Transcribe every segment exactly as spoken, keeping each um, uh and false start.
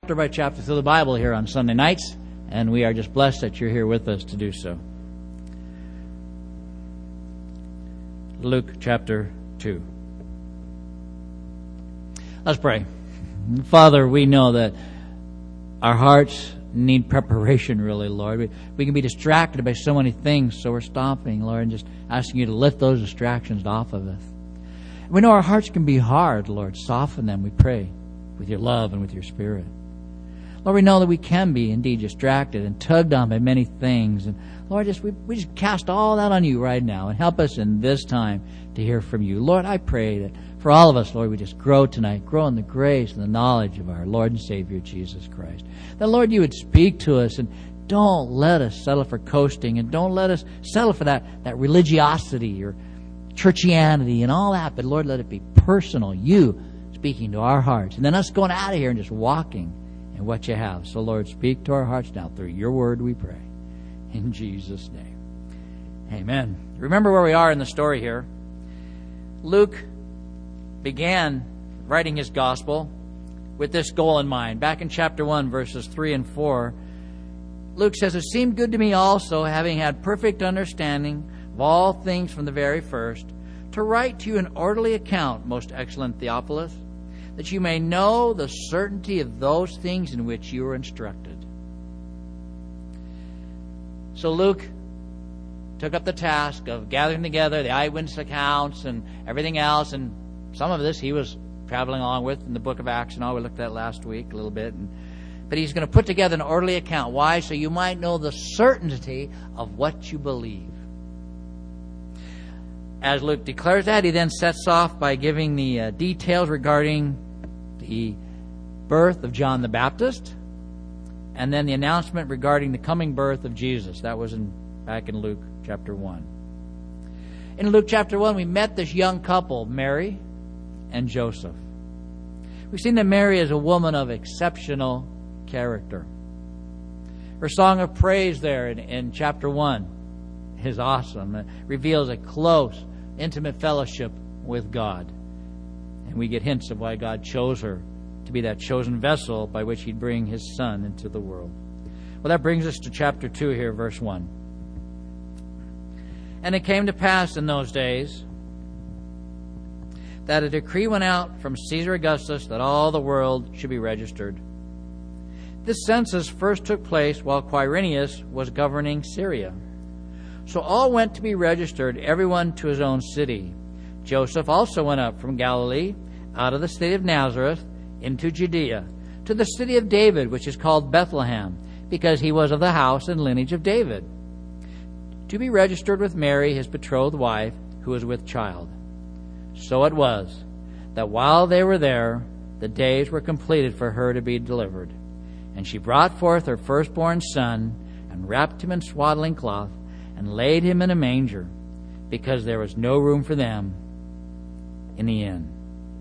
chapter by chapter through the Bible here on Sunday nights, and we are just blessed that you're here with us to do so. Luke chapter two. Let's pray. Father, we know that our hearts need preparation, really, Lord. We, we can be distracted by so many things, so we're stopping, Lord, and just asking you to lift those distractions off of us. We know our hearts can be hard, Lord. Soften them, we pray, with your love and with your Spirit. Lord, we know that we can be indeed distracted and tugged on by many things. And Lord, just we, we just cast all that on you right now and help us in this time to hear from you. Lord, I pray that for all of us, Lord, we just grow tonight, grow in the grace and the knowledge of our Lord and Savior, Jesus Christ. That, Lord, you would speak to us, and don't let us settle for coasting, and don't let us settle for that, that religiosity or churchianity and all that. But, Lord, let it be personal, you speaking to our hearts, and then us going out of here and just walking in what you have. So, Lord, speak to our hearts now through your word, we pray. In Jesus' name. Amen. Remember where we are in the story here. Luke began writing his gospel with this goal in mind. Back in chapter one, verses three and four, Luke says, "It seemed good to me also, having had perfect understanding of all things from the very first, to write to you an orderly account, most excellent Theophilus, that you may know the certainty of those things in which you were instructed." So Luke took up the task of gathering together the eyewitness accounts and everything else, and some of this he was traveling along with in the book of Acts and all we looked at last week a little bit. And, but he's going to put together an orderly account. Why? So you might know the certainty of what you believe. As Luke declares that, he then sets off by giving the uh, details regarding the birth of John the Baptist, and then the announcement regarding the coming birth of Jesus. That was in back in Luke chapter one. In Luke chapter one, we met this young couple, Mary and Joseph. We've seen that Mary is a woman of exceptional character. Her song of praise there in, in chapter one is awesome. It reveals a close, intimate fellowship with God. And we get hints of why God chose her to be that chosen vessel by which he'd bring his son into the world. Well, that brings us to chapter two here, verse one. "And it came to pass in those days that a decree went out from Caesar Augustus that all the world should be registered. This census first took place while Quirinius was governing Syria. So all went to be registered, everyone to his own city. Joseph also went up from Galilee, out of the city of Nazareth, into Judea, to the city of David, which is called Bethlehem, because he was of the house and lineage of David, to be registered with Mary, his betrothed wife, who was with child. So it was, that while they were there, the days were completed for her to be delivered. And she brought forth her firstborn son, and wrapped him in swaddling cloth, and laid him in a manger, because there was no room for them in the inn."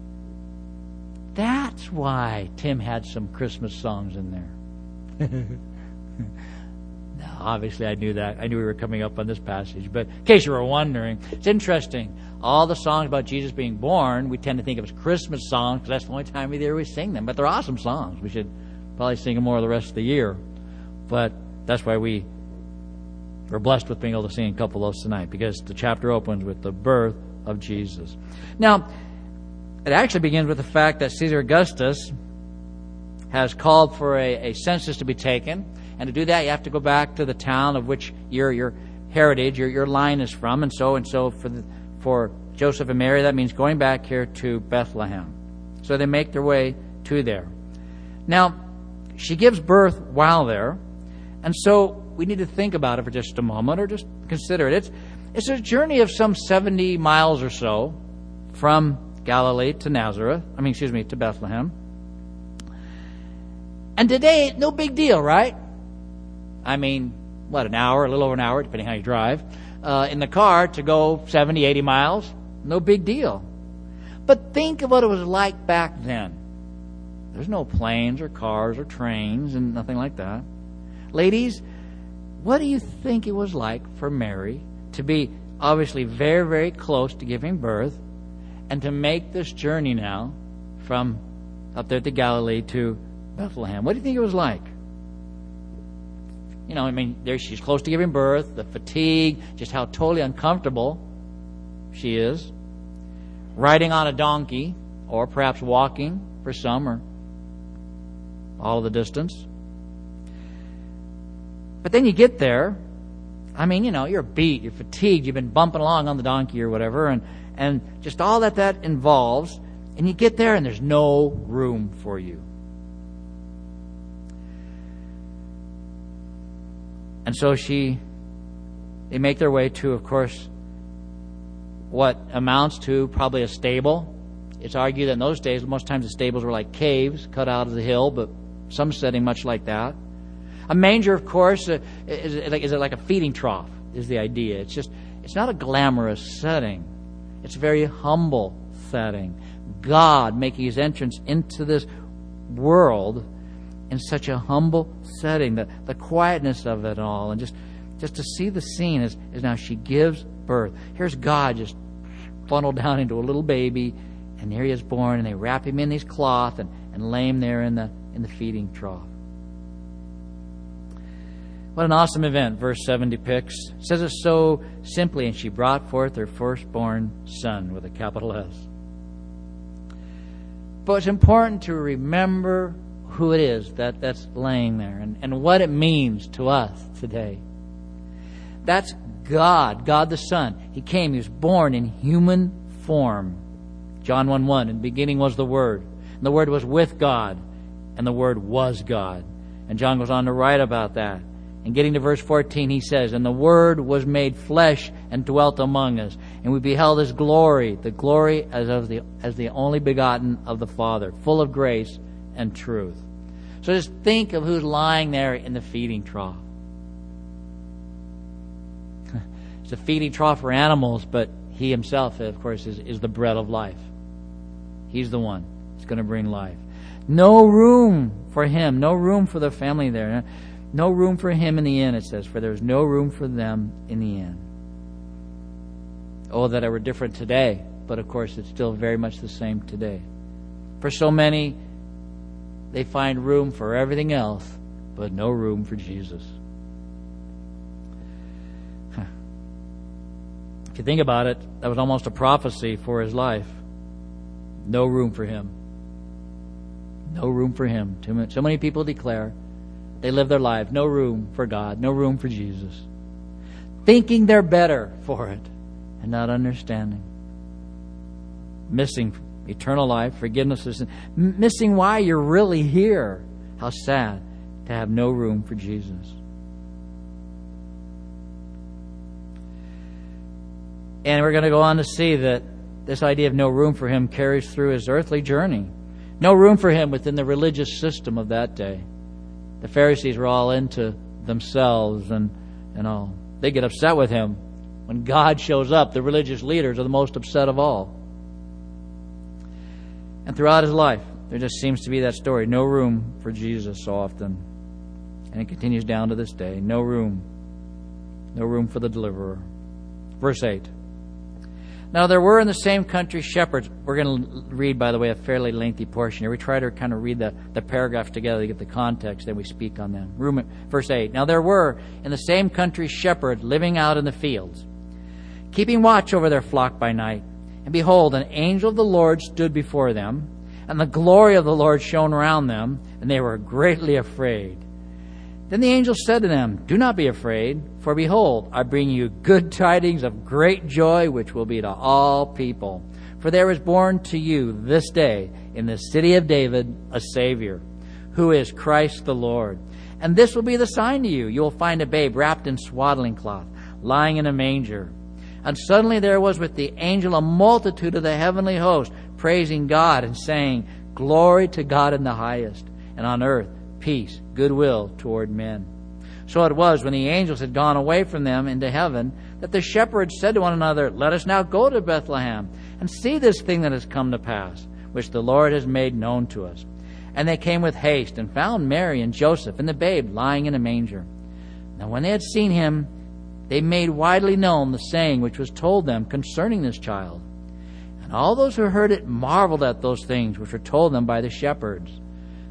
That's why Tim had some Christmas songs in there. Now, obviously I knew that. I knew we were coming up on this passage. But in case you were wondering, it's interesting. All the songs about Jesus being born, we tend to think of as Christmas songs because that's the only time of the year we sing them. But they're awesome songs. We should probably sing them more the rest of the year. But that's why we we're blessed with being able to sing a couple of those tonight, because the chapter opens with the birth of Jesus. Now, it actually begins with the fact that Caesar Augustus has called for a, a census to be taken. And to do that, you have to go back to the town of which your your heritage, your your line is from. And so and so for the, for Joseph and Mary, that means going back here to Bethlehem. So they make their way to there. Now, she gives birth while there, and so we need to think about it for just a moment, or just consider it. It's it's a journey of some seventy miles or so from Galilee to Nazareth. I mean, excuse me, to Bethlehem. And today, no big deal, right? I mean, what, an hour, a little over an hour, depending how you drive, uh, in the car to go seventy, eighty miles. No big deal. But think of what it was like back then. There's no planes or cars or trains and nothing like that. Ladies, what do you think it was like for Mary to be obviously very, very close to giving birth and to make this journey now from up there to Galilee to Bethlehem. What do you think it was like? You know, I mean, there she's close to giving birth, the fatigue, just how totally uncomfortable she is. Riding on a donkey, or perhaps walking for some, or all of the distance. But then you get there. I mean, you know, you're beat, you're fatigued, you've been bumping along on the donkey or whatever, and, and just all that that involves. And you get there and there's no room for you. And so she, they make their way to, of course, what amounts to probably a stable. It's argued that in those days, most times the stables were like caves cut out of the hill, but some setting much like that. A manger, of course, uh, is, is, like, is it like a feeding trough, is the idea. It's just, it's not a glamorous setting. It's a very humble setting. God making his entrance into this world in such a humble setting, the, the quietness of it all, and just, just to see the scene is, is now she gives birth. Here's God just funneled down into a little baby, and there he is born, and they wrap him in these cloth and, and lay him there in the in the feeding trough. What an awesome event, verse seven depicts. It says it so simply, and she brought forth her firstborn son with a capital S. But it's important to remember who it is that, that's laying there and, and what it means to us today. That's God, God the Son. He came, he was born in human form. John one one, in the beginning was the Word, and the Word was with God, and the Word was God. And John goes on to write about that. And getting to verse fourteen, he says, and the Word was made flesh and dwelt among us. And we beheld his glory, the glory as of the as the only begotten of the Father, full of grace and truth. So just think of who's lying there in the feeding trough. It's a feeding trough for animals, but he himself, of course, is, is the bread of life. He's the one that's going to bring life. No room for him, no room for the family there. No room for him in the inn, it says, for there's no room for them in the inn. Oh, that it were different today, but of course it's still very much the same today. For so many, they find room for everything else, but no room for Jesus. Huh. If you think about it, that was almost a prophecy for his life. No room for him. No room for him. Too many, so many people declare they live their life. No room for God. No room for Jesus. Thinking they're better for it and not understanding. Missing eternal life, forgiveness of sin. Missing why you're really here. How sad to have no room for Jesus. And we're going to go on to see that this idea of no room for him carries through his earthly journey. No room for him within the religious system of that day. The Pharisees were all into themselves and, and all. They get upset with him. When God shows up, the religious leaders are the most upset of all. And throughout his life, there just seems to be that story. No room for Jesus so often. And it continues down to this day. No room. No room for the deliverer. Verse eight. Now there were in the same country shepherds. We're going to read, by the way, a fairly lengthy portion here. We try to kind of read the, the paragraphs together to get the context, then we speak on them. Room, verse eight. Now there were in the same country shepherds living out in the fields, keeping watch over their flock by night. And behold, an angel of the Lord stood before them, and the glory of the Lord shone around them, and they were greatly afraid. Then the angel said to them, do not be afraid, for behold, I bring you good tidings of great joy, which will be to all people. For there is born to you this day in the city of David a Savior, who is Christ the Lord. And this will be the sign to you. You will find a babe wrapped in swaddling cloth, lying in a manger. And suddenly there was with the angel a multitude of the heavenly host, praising God and saying, glory to God in the highest, and on earth peace, goodwill toward men. So it was, when the angels had gone away from them into heaven, that the shepherds said to one another, let us now go to Bethlehem, and see this thing that has come to pass, which the Lord has made known to us. And they came with haste, and found Mary and Joseph, and the babe lying in a manger. Now when they had seen him, they made widely known the saying which was told them concerning this child. And all those who heard it marveled at those things which were told them by the shepherds.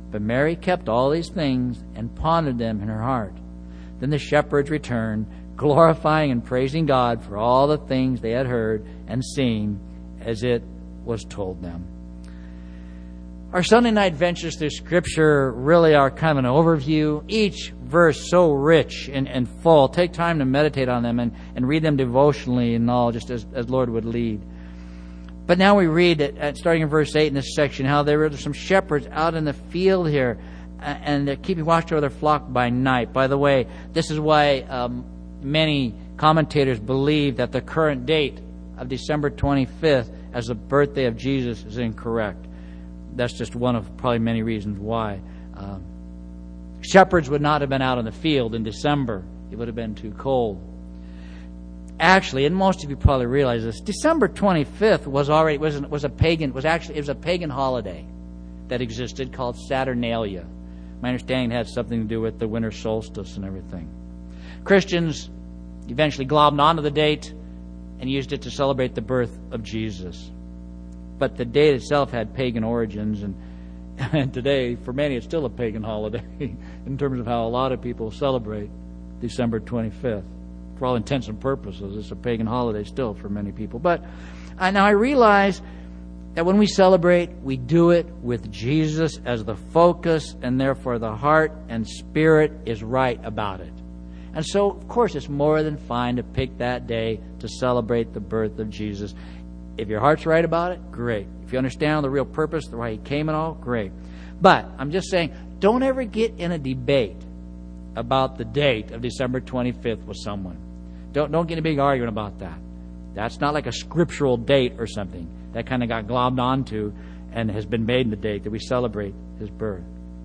But Mary kept all these things and pondered them in her heart. Then the shepherds returned, glorifying and praising God for all the things they had heard and seen as it was told them. Our Sunday night ventures through Scripture really are kind of an overview. Each verse so rich and, and full. Take time to meditate on them and, and read them devotionally and all, just as, as Lord would lead. But now we read, at, at, starting in verse eight in this section, how there were some shepherds out in the field here, and they're keeping watch over their flock by night. By the way, this is why um, many commentators believe that the current date of December twenty-fifth as the birthday of Jesus is incorrect. That's just one of probably many reasons why. Um, shepherds would not have been out in the field in December. It would have been too cold. Actually, and most of you probably realize this, December twenty-fifth was already was was a pagan was actually it was a pagan holiday that existed called Saturnalia. My understanding it had something to do with the winter solstice and everything. Christians eventually globbed onto the date and used it to celebrate the birth of Jesus. But the date itself had pagan origins, and, and today, for many, it's still a pagan holiday in terms of how a lot of people celebrate December twenty-fifth. For all intents and purposes, it's a pagan holiday still for many people. But I, now I realize that when we celebrate, we do it with Jesus as the focus, and therefore the heart and spirit is right about it. And so, of course, it's more than fine to pick that day to celebrate the birth of Jesus. If your heart's right about it, great. If you understand the real purpose, why He came and all, great. But I'm just saying, don't ever get in a debate about the date of December twenty-fifth with someone. Don't don't get in a big argument about that. That's not like a scriptural date or something. That kind of got globbed onto and has been made in the date that we celebrate His birth.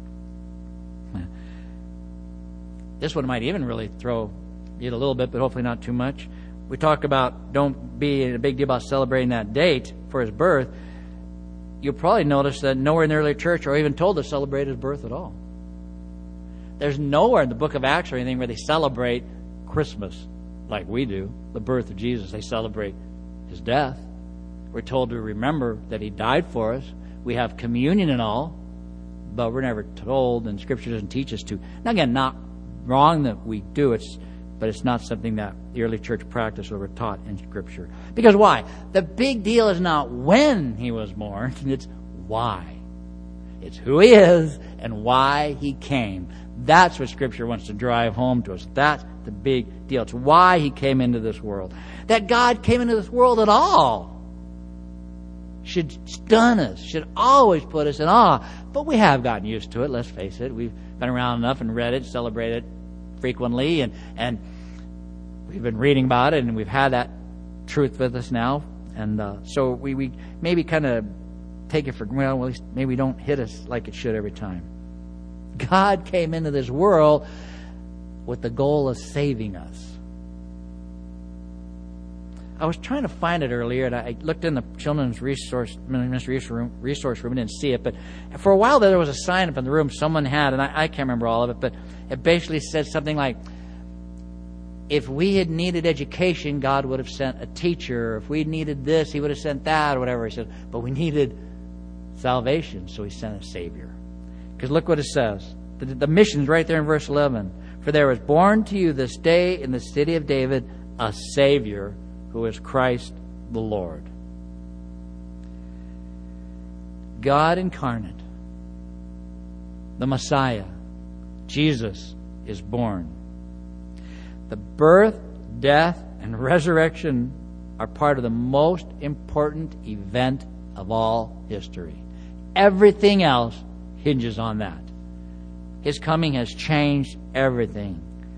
This one might even really throw you a little bit, but hopefully not too much. We talk about don't be in a big deal about celebrating that date for His birth. You'll probably notice that nowhere in the early church are even told to celebrate His birth at all. There's nowhere in the book of Acts or anything where they celebrate Christmas like we do, the birth of Jesus. They celebrate His death. We're told to remember that He died for us. We have communion and all, but we're never told, and Scripture doesn't teach us to. Now again, not wrong that we do it, but it's not something that the early church practiced or were taught in Scripture. Because why? The big deal is not when He was born, it's why. It's who He is and why He came. That's what Scripture wants to drive home to us. That's the big deal. It's why He came into this world. That God came into this world at all should stun us, should always put us in awe. But we have gotten used to it, let's face it. We've been around enough and read it, celebrated it frequently, and, and we've been reading about it, and we've had that truth with us now. And uh, so we, we maybe kind of take it for, well, at least maybe don't hit us like it should every time. God came into this world with the goal of saving us. I was trying to find it earlier, and I looked in the children's resource ministry room, resource room and didn't see it. But for a while there, there was a sign up in the room someone had, and I, I can't remember all of it, but it basically said something like, if we had needed education, God would have sent a teacher. If we needed this, He would have sent that, or whatever. He said, but we needed salvation, so He sent a Savior. Because look what it says. The, the mission's right there in verse eleven. For there was born to you this day in the city of David a Savior, who is Christ the Lord. God incarnate, the Messiah, Jesus, is born. The birth, death, and resurrection are part of the most important event of all history. Everything else hinges on that. His coming has changed everything.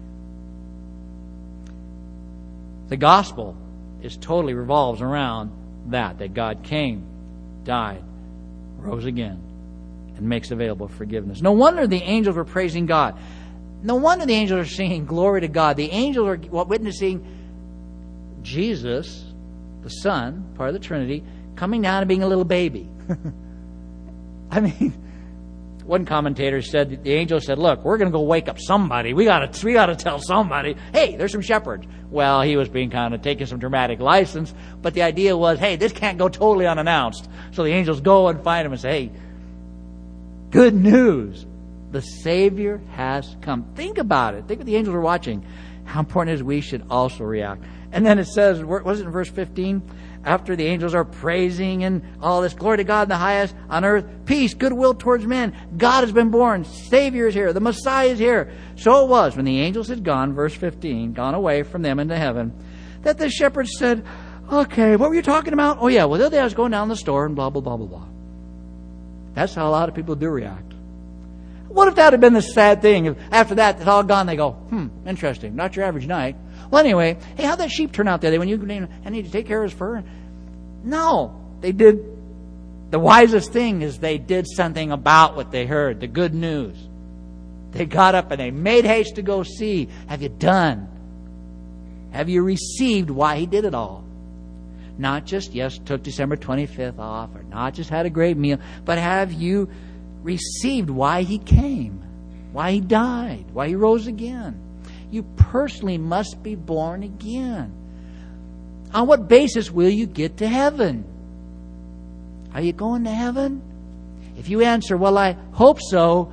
The gospel is totally revolves around that, that God came, died, rose again, and makes available forgiveness. No wonder the angels were praising God. No wonder the angels are singing glory to God. The angels are witnessing Jesus, the Son, part of the Trinity, coming down and being a little baby. I mean, one commentator said, the angel said, look, we're going to go wake up somebody. We got to we got to tell somebody, hey, there's some shepherds. Well, he was being kind of taking some dramatic license, but the idea was, hey, this can't go totally unannounced. So the angels go and find him and say, hey, Good news. The Savior has come. Think about it. Think what the angels are watching. How important it is we should also react. And then it says, was it in verse fifteen? After the angels are praising and all this, glory to God in the highest, on earth, peace, goodwill towards men. God has been born. Savior is here. The Messiah is here. So it was, when the angels had gone, verse fifteen, gone away from them into heaven, that the shepherds said, okay, what were you talking about? Oh yeah, well, the other day I was going down the store and blah, blah, blah, blah, blah. That's how a lot of people do react. What if that had been the sad thing? If after that, it's all gone, they go, hmm, interesting. Not your average night. Well, anyway, hey, how'd that sheep turn out the other day when you I need to take care of his fur? No, they did. The wisest thing is they did something about what they heard, the good news. They got up and they made haste to go see. Have you done? Have you received why he did it all? Not just, yes, took December twenty-fifth off, or not just had a great meal, but have you received why he came, why he died, why he rose again? You personally must be born again. On what basis will you get to heaven? Are you going to heaven? If you answer, well, I hope so,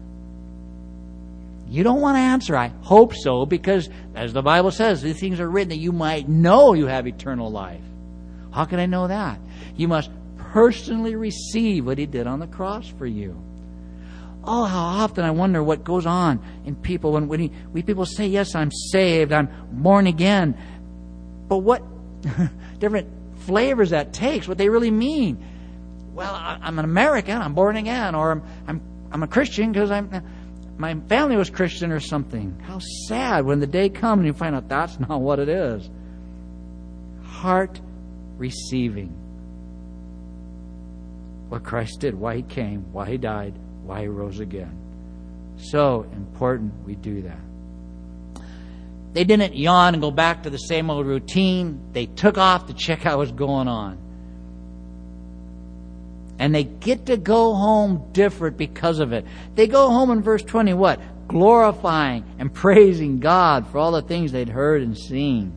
you don't want to answer, I hope so, because as the Bible says, these things are written that you might know you have eternal life. How can I know that? You must personally receive what he did on the cross for you. Oh, how often I wonder what goes on in people when, when, he, when people say, yes, I'm saved, I'm born again. But what different flavors that takes, what they really mean. Well, I, I'm an American, I'm born again, or I'm I'm, I'm a Christian because I'm my family was Christian or something. How sad when the day comes and you find out that's not what it is. Heart receiving what Christ did, why he came, why he died, why he rose again. So important we do that. They didn't yawn and go back to the same old routine. They took off to check out what's going on. And they get to go home different because of it. They go home in verse twenty, what? Glorifying and praising God for all the things they'd heard and seen.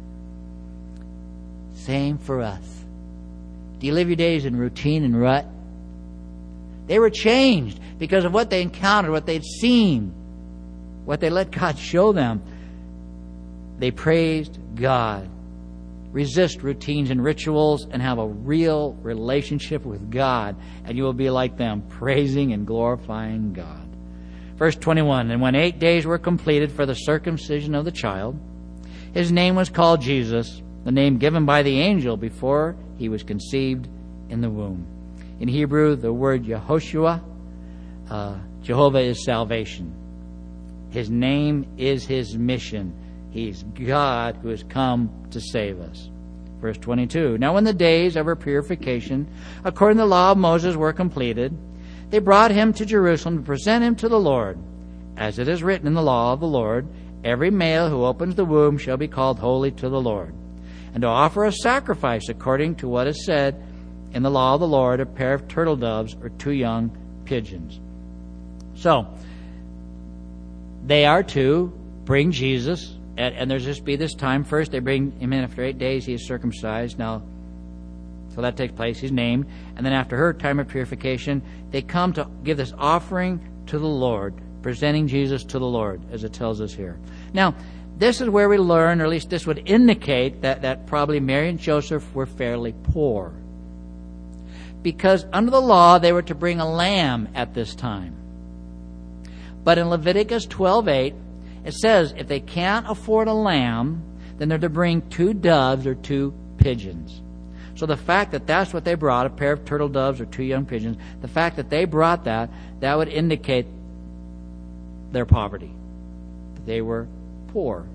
Same for us. Do you live your days in routine and rut? They were changed because of what they encountered, what they'd seen, what they let God show them. They praised God. Resist routines and rituals and have a real relationship with God, and you will be like them, praising and glorifying God. Verse twenty-one, and when eight days were completed for the circumcision of the child, his name was called Jesus, the name given by the angel before he was conceived in the womb. In Hebrew, the word Yehoshua, uh, Jehovah is salvation. His name is his mission. He's God who has come to save us. Verse twenty-two, now when the days of her purification, according to the law of Moses, were completed, they brought him to Jerusalem to present him to the Lord. As it is written in the law of the Lord, every male who opens the womb shall be called holy to the Lord. And to offer a sacrifice according to what is said in the law of the Lord, a pair of turtle doves or two young pigeons. So, they are to bring Jesus. And, and there's just be this time. First, they bring him in after eight days. He is circumcised. Now, so that takes place. He's named. And then after her time of purification, they come to give this offering to the Lord, presenting Jesus to the Lord, as it tells us here. Now, this is where we learn, or at least this would indicate that, that probably Mary and Joseph were fairly poor. Because under the law, they were to bring a lamb at this time. But in Leviticus twelve eight, it says if they can't afford a lamb, then they're to bring two doves or two pigeons. So the fact that that's what they brought, a pair of turtle doves or two young pigeons, the fact that they brought that, that would indicate their poverty. They were poor.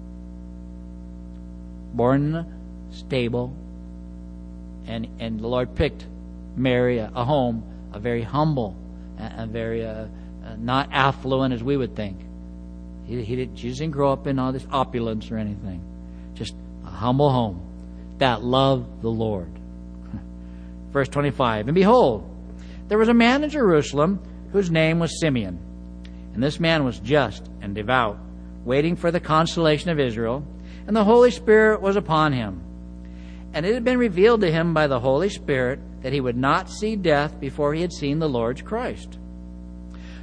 Born in a stable. And, and the Lord picked Mary a, a home, a very humble, a, a very uh, uh, not affluent as we would think. He, he did, she didn't grow up in all this opulence or anything. Just a humble home that loved the Lord. Verse twenty-five, and behold, there was a man in Jerusalem whose name was Simeon. And this man was just and devout, waiting for the consolation of Israel. And the Holy Spirit was upon him. And it had been revealed to him by the Holy Spirit that he would not see death before he had seen the Lord's Christ.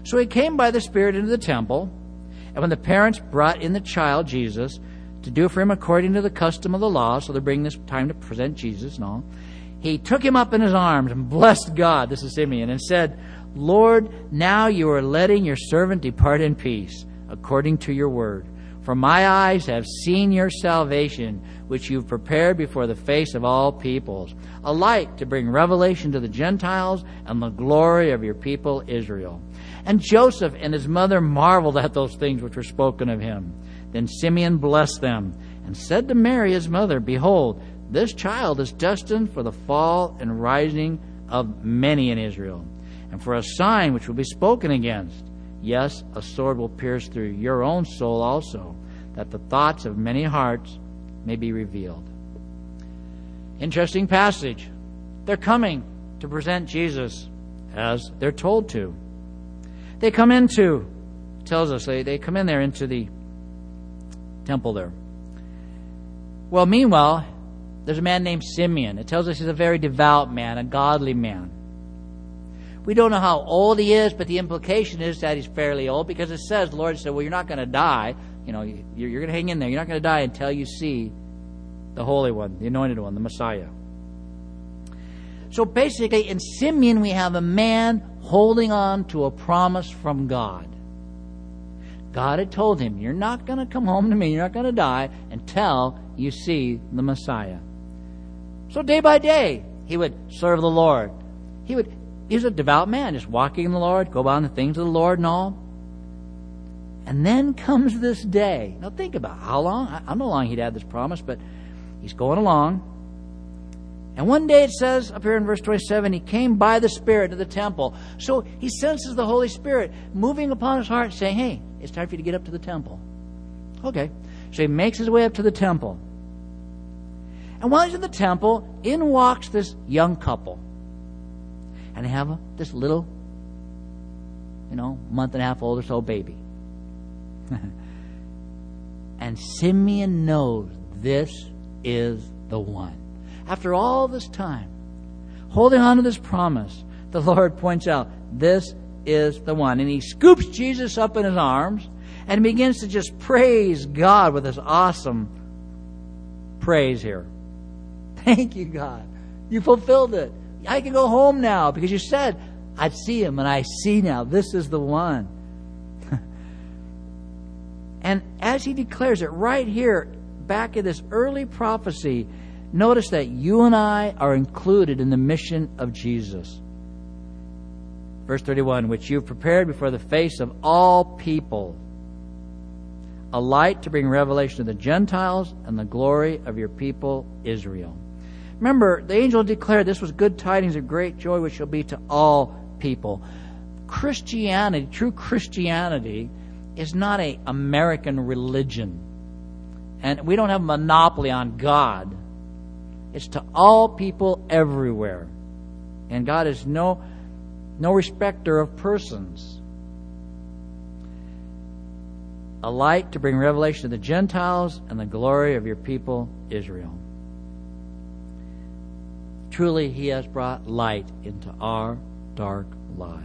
So he came by the Spirit into the temple, and when the parents brought in the child, Jesus, to do for him according to the custom of the law, so they're bringing this time to present Jesus and all, he took him up in his arms and blessed God, this is Simeon, and said, Lord, now you are letting your servant depart in peace, according to your word. For my eyes have seen your salvation, which you've prepared before the face of all peoples, a light to bring revelation to the Gentiles and the glory of your people Israel. And Joseph and his mother marveled at those things which were spoken of him. Then Simeon blessed them and said to Mary his mother, Behold, this child is destined for the fall and rising of many in Israel, and for a sign which will be spoken against. Yes, a sword will pierce through your own soul also, that the thoughts of many hearts may be revealed. Interesting passage. They're coming to present Jesus as they're told to. They come into, it tells us, they, they come in there into the temple there. Well, meanwhile, there's a man named Simeon. It tells us he's a very devout man, a godly man. We don't know how old he is, but the implication is that he's fairly old, because it says, the Lord said, well, you're not going to die. You know, you're, you're going to hang in there. You're not going to die until you see the Holy One, the Anointed One, the Messiah. So basically, in Simeon, we have a man holding on to a promise from God. God had told him, you're not going to come home to me, you're not going to die until you see the Messiah. So day by day, he would serve the Lord. He would, he was a devout man, just walking in the Lord, go about the things of the Lord and all. And then comes this day. Now think about how long, I don't know how long he'd had this promise, but he's going along. And one day it says, up here in verse twenty-seven, he came by the Spirit to the temple. So he senses the Holy Spirit moving upon his heart, saying, hey, it's time for you to get up to the temple. Okay. So he makes his way up to the temple. And while he's in the temple, in walks this young couple. And they have a, this little, you know, month and a half old or so baby. And Simeon knows this is the one. After all this time, holding on to this promise, the Lord points out, this is the one. And he scoops Jesus up in his arms and begins to just praise God with this awesome praise here. Thank you, God. You fulfilled it. I can go home now because you said I'd see him, and I see now. This is the one. And as he declares it right here, back in this early prophecy, notice that you and I are included in the mission of Jesus. Verse thirty-one, which you have prepared before the face of all people, a light to bring revelation to the Gentiles and the glory of your people Israel. Remember, the angel declared this was good tidings of great joy, which shall be to all people. Christianity, true Christianity, is not an American religion. And we don't have a monopoly on God. It's to all people everywhere. And God is no, no respecter of persons. A light to bring revelation to the Gentiles and the glory of your people Israel. Truly, He has brought light into our dark lives.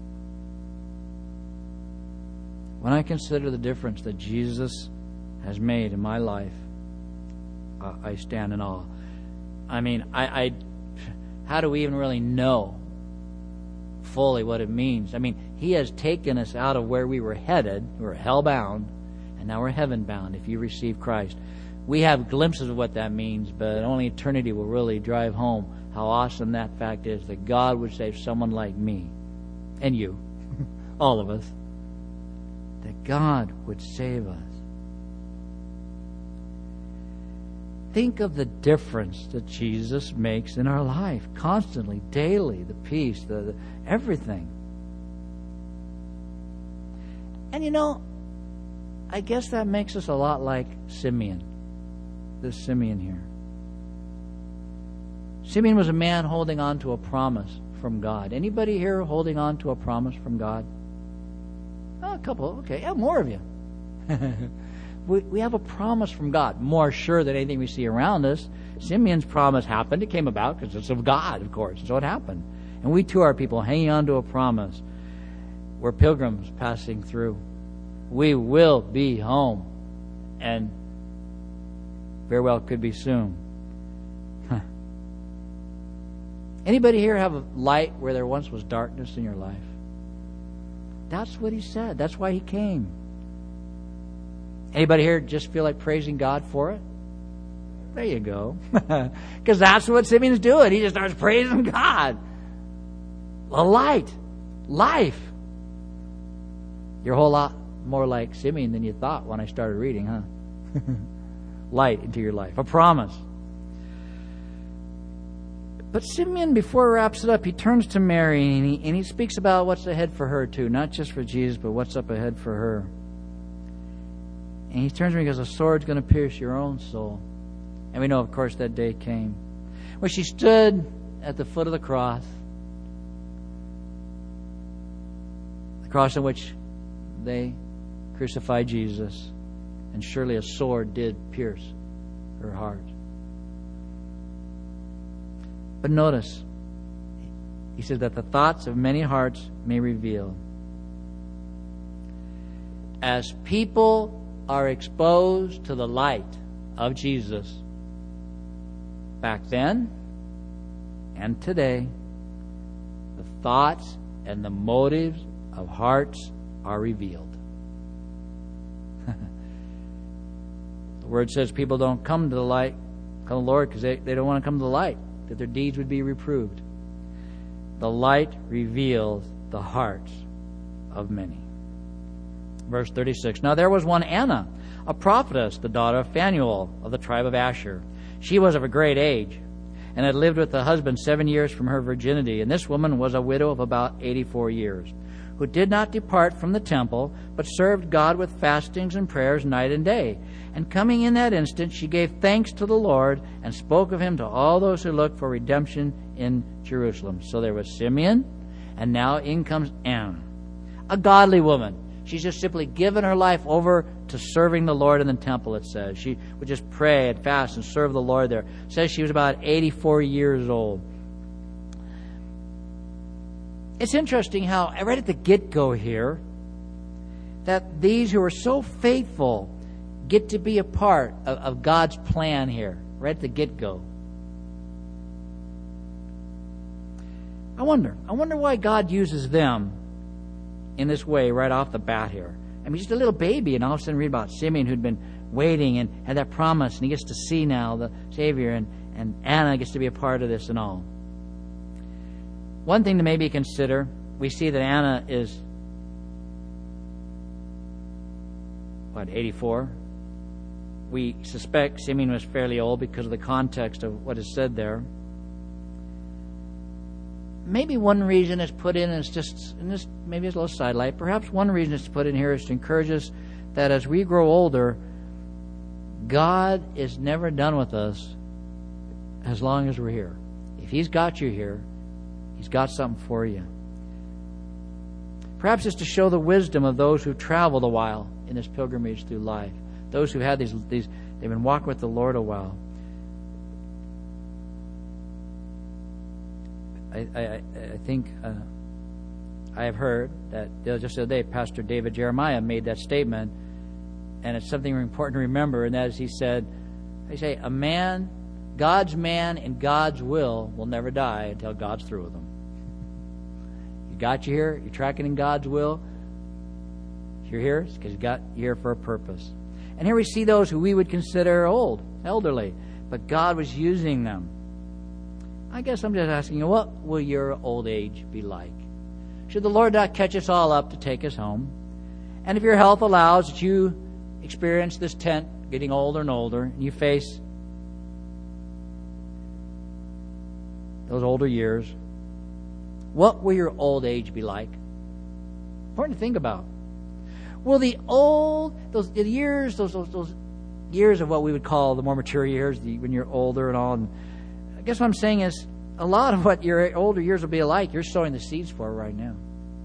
When I consider the difference that Jesus has made in my life, uh, I stand in awe. I mean, I, I, how do we even really know fully what it means? I mean, He has taken us out of where we were headed. We were hell-bound, and now we're heaven-bound if you receive Christ. We have glimpses of what that means, but only eternity will really drive home how awesome that fact is, that God would save someone like me and you, all of us, that God would save us. Think of the difference that Jesus makes in our life, constantly, daily, the peace, the, the everything. And you know, I guess that makes us a lot like Simeon, this Simeon here. Simeon was a man holding on to a promise from God. Anybody here holding on to a promise from God? Oh, a couple. Okay, yeah, more of you. we, we have a promise from God, more sure than anything we see around us. Simeon's promise happened. It came about because it's of God, of course. So it happened. And we too are people hanging on to a promise. We're pilgrims passing through. We will be home. And very well could be soon. Huh. Anybody here have a light where there once was darkness in your life? That's what he said. That's why he came. Anybody here just feel like praising God for it? There you go. Because that's what Simeon's doing. He just starts praising God. A light. Life. You're a whole lot more like Simeon than you thought when I started reading, huh? Light into your life. A promise. But Simeon, before he wraps it up, he turns to Mary and he, and he speaks about what's ahead for her too. Not just for Jesus, but what's up ahead for her. And he turns to me and goes, a sword's going to pierce your own soul. And we know, of course, that day came. Where she stood at the foot of the cross. The cross on which they crucified Jesus. And surely a sword did pierce her heart. But notice, he says that the thoughts of many hearts may reveal. As people are exposed to the light of Jesus, back then and today, the thoughts and the motives of hearts are revealed. The Word says people don't come to the light, come to the Lord, because they, they don't want to come to the light, that their deeds would be reproved. The light reveals the hearts of many. Verse thirty-six. Now there was one Anna, a prophetess, the daughter of Phanuel of the tribe of Asher. She was of a great age, and had lived with a husband seven years from her virginity. And this woman was a widow of about eighty-four years, who did not depart from the temple, but served God with fastings and prayers night and day. And coming in that instant, she gave thanks to the Lord, and spoke of him to all those who looked for redemption in Jerusalem. So there was Simeon, and now in comes Anna, a godly woman. She's just simply given her life over to serving the Lord in the temple, it says. She would just pray and fast and serve the Lord there. It says she was about eighty-four years old. It's interesting how, right at the get-go here, that these who are so faithful get to be a part of, of God's plan here, right at the get-go. I wonder, I wonder why God uses them in this way right off the bat here. I mean, just a little baby, and all of a sudden read about Simeon who'd been waiting and had that promise, and he gets to see now the Savior, and, and Anna gets to be a part of this and all. One thing to maybe consider, we see that Anna is, what, eighty-four? We suspect Simeon was fairly old because of the context of what is said there. Maybe one reason it's put in is just, and this maybe is a little sidelight, perhaps one reason it's put in here is to encourage us that as we grow older, God is never done with us as long as we're here. If He's got you here, He's got something for you. Perhaps it's to show the wisdom of those who've traveled a while in this pilgrimage through life. Those who had these, these they've been walking with the Lord a while. I, I, I think uh, I have heard that just the other day, Pastor David Jeremiah made that statement, and it's something important to remember, and that is he said, I say, a man, God's man in God's will will never die until God's through with him. He got you here, you're tracking in God's will. If you're here, it's because He got you here for a purpose. And here we see those who we would consider old, elderly, but God was using them. I guess I'm just asking you, what will your old age be like? Should the Lord not catch us all up to take us home? And if your health allows that you experience this tent getting older and older, and you face those older years, what will your old age be like? Important to think about. Will the old, those the years, those, those those years of what we would call the more mature years, the, when you're older and all, and I guess what I'm saying is, a lot of what your older years will be like, you're sowing the seeds for right now.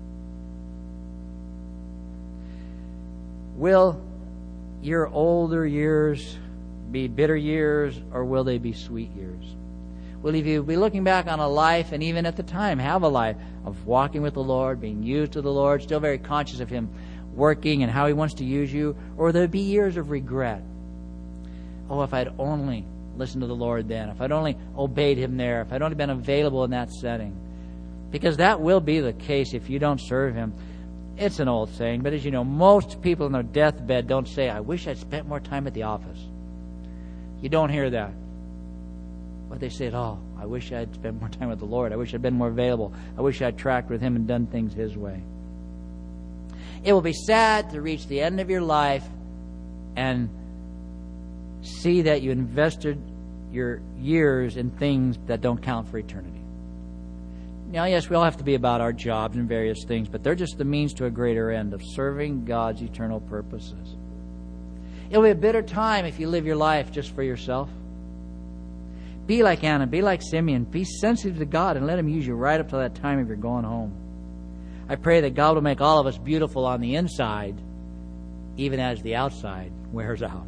Will your older years be bitter years, or will they be sweet years? Will you be looking back on a life, and even at the time have a life of walking with the Lord, being used of the Lord, still very conscious of Him working and how He wants to use you? Or will there be years of regret? Oh, if I'd only listened to the Lord then, if I'd only obeyed Him there, if I'd only been available in that setting. Because that will be the case if you don't serve Him. It's an old saying, but as you know, most people in their deathbed don't say, I wish I'd spent more time at the office. You don't hear that. But they say, oh, I wish I'd spent more time with the Lord. I wish I'd been more available. I wish I'd tracked with Him and done things His way. It will be sad to reach the end of your life and see that you invested your years in things that don't count for eternity. Now, yes, we all have to be about our jobs and various things, but they're just the means to a greater end of serving God's eternal purposes. It'll be a bitter time if you live your life just for yourself. Be like Anna, be like Simeon, be sensitive to God and let Him use you right up to that time if you're going home. I pray that God will make all of us beautiful on the inside, even as the outside wears out.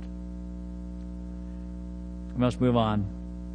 We must move on.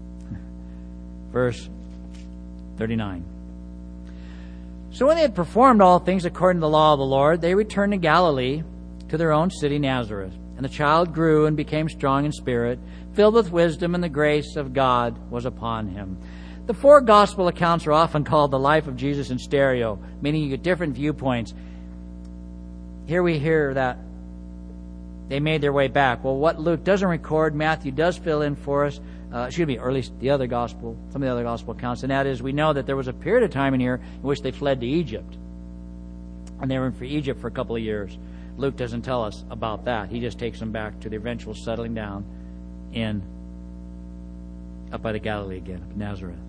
Verse thirty-nine. So when they had performed all things according to the law of the Lord, they returned to Galilee, to their own city Nazareth. And the child grew and became strong in spirit, filled with wisdom, and the grace of God was upon him. The four gospel accounts are often called the life of Jesus in stereo, meaning you get different viewpoints. Here we hear that they made their way back. Well, what Luke doesn't record, Matthew does fill in for us. Uh, excuse me, or at least the other gospel, some of the other gospel accounts, and that is we know that there was a period of time in here in which they fled to Egypt. And they were in for Egypt for a couple of years. Luke doesn't tell us about that. He just takes them back to the eventual settling down in up by the Galilee again, up in Nazareth.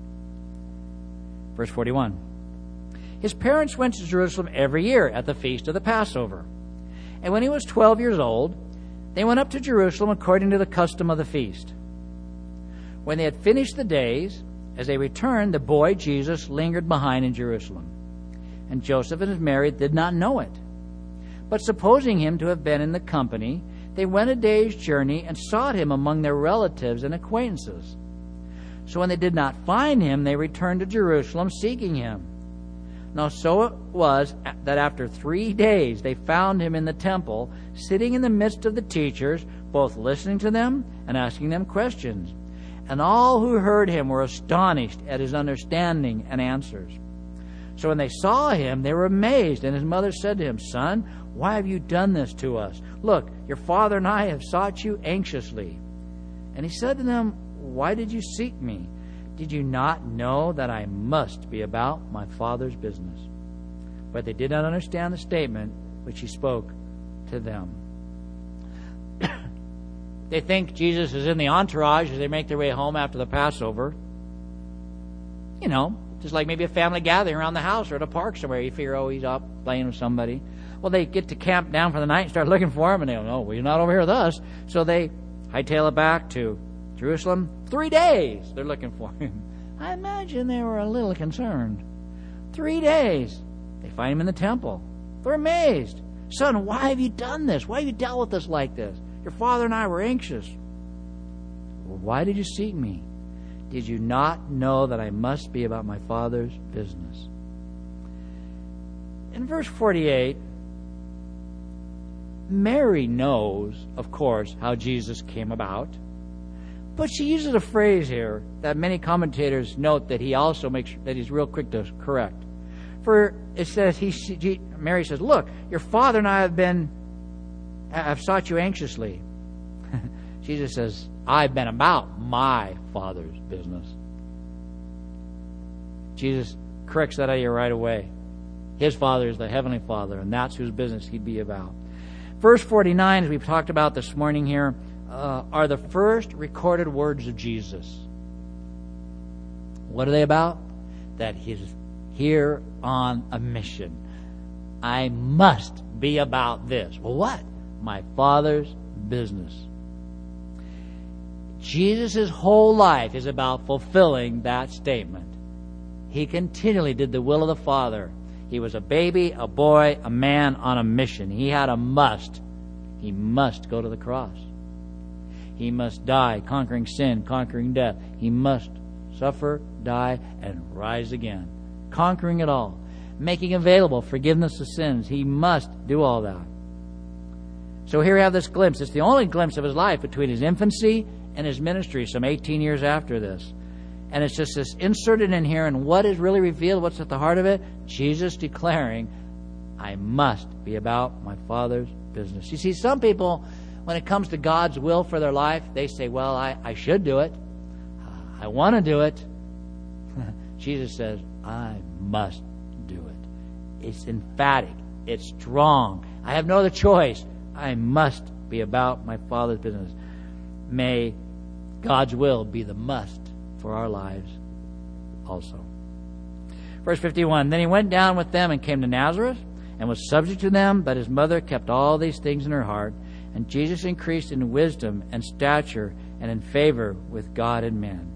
Verse forty-one. His parents went to Jerusalem every year at the feast of the Passover. And when he was twelve years old, they went up to Jerusalem according to the custom of the feast. When they had finished the days, as they returned, the boy Jesus lingered behind in Jerusalem. And Joseph and his Mary did not know it. But supposing him to have been in the company, they went a day's journey and sought him among their relatives and acquaintances. So when they did not find him, they returned to Jerusalem seeking him. Now so it was that after three days they found him in the temple, sitting in the midst of the teachers, both listening to them and asking them questions. And all who heard him were astonished at his understanding and answers. So when they saw him, they were amazed. And his mother said to him, Son, why have you done this to us? Look, your father and I have sought you anxiously. And he said to them, Why did you seek me? Did you not know that I must be about my Father's business? But they did not understand the statement which he spoke to them. They think Jesus is in the entourage as they make their way home after the Passover. You know, just like maybe a family gathering around the house or at a park somewhere. You figure, oh, he's up playing with somebody. Well, they get to camp down for the night and start looking for him, and they go, no, well, he's not over here with us. So they hightail it back to Jerusalem. Three days they're looking for him. I imagine they were a little concerned. Three days. They find him in the temple. They're amazed. Son, why have you done this? Why have you dealt with us like this? Your father and I were anxious. Well, why did you seek me? Did you not know that I must be about my Father's business? In verse forty-eight, Mary knows, of course, how Jesus came about. But she uses a phrase here that many commentators note that he also makes that he's real quick to correct. For it says he, she, Mary says, "Look, your father and I have been have sought you anxiously." Jesus says, "I've been about my Father's business." Jesus corrects that idea right away. His Father is the Heavenly Father, and that's whose business he'd be about. Verse forty-nine, as we've talked about this morning here, uh, are the first recorded words of Jesus. What are they about? That he's here on a mission. I must be about this. Well, what? My Father's business. Jesus' whole life is about fulfilling that statement. He continually did the will of the Father. He was a baby, a boy, a man on a mission. He had a must. He must go to the cross. He must die, conquering sin, conquering death. He must suffer, die, and rise again. Conquering it all. Making available forgiveness of sins. He must do all that. So here we have this glimpse. It's the only glimpse of his life between his infancy and his ministry, some eighteen years after this. And it's just this inserted in here, and what is really revealed, what's at the heart of it? Jesus declaring, I must be about my Father's business. You see, some people, when it comes to God's will for their life, they say, well, I, I should do it. I want to do it. Jesus says, I must do it. It's emphatic. It's strong. I have no other choice. I must be about my Father's business. May God's will be the must for our lives also. Verse fifty-one, then he went down with them and came to Nazareth and was subject to them, but his mother kept all these things in her heart. And Jesus increased in wisdom and stature and in favor with God and men.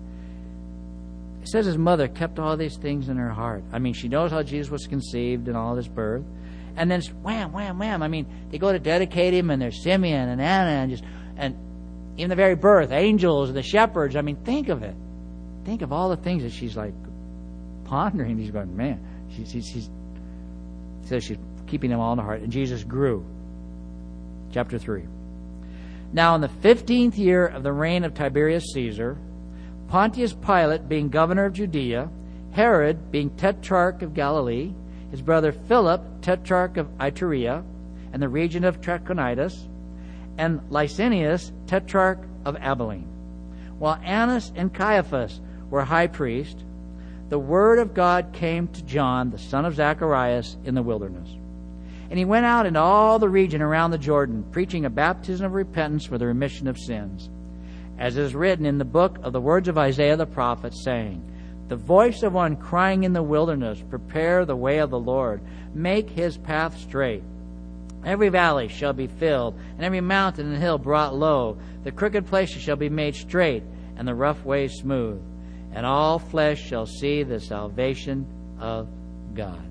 It says his mother kept all these things in her heart. I mean, she knows how Jesus was conceived and all this birth. And then it's wham, wham, wham. I mean, they go to dedicate him, and there's Simeon and Anna, and just and even the very birth, angels and the shepherds. I mean, think of it. Think of all the things that she's like pondering. He's going, man, she's, she's, she's so she's keeping them all in her heart. And Jesus grew. Chapter three. Now in the fifteenth year of the reign of Tiberius Caesar, Pontius Pilate being governor of Judea, Herod being tetrarch of Galilee, his brother Philip tetrarch of Iturea and the region of Trachonitis, and Lysanias tetrarch of Abilene, while Annas and Caiaphas were high priest, the word of God came to John, the son of Zacharias, in the wilderness. And he went out into all the region around the Jordan, preaching a baptism of repentance for the remission of sins, as is written in the book of the words of Isaiah the prophet, saying, the voice of one crying in the wilderness, prepare the way of the Lord, make his path straight. Every valley shall be filled, and every mountain and hill brought low. The crooked places shall be made straight, and the rough ways smooth. And all flesh shall see the salvation of God.